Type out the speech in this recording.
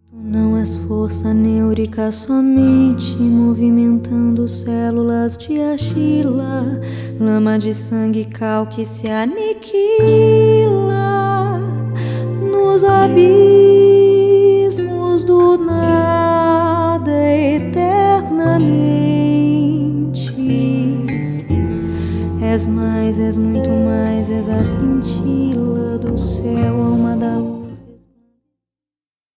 Tu não és força neurica somente, movimentando células de argila, lama de sangue cal que se aniquila nos abismos do nada eternamente. És mais, és muito mais, és a cintila do céu, alma da luz.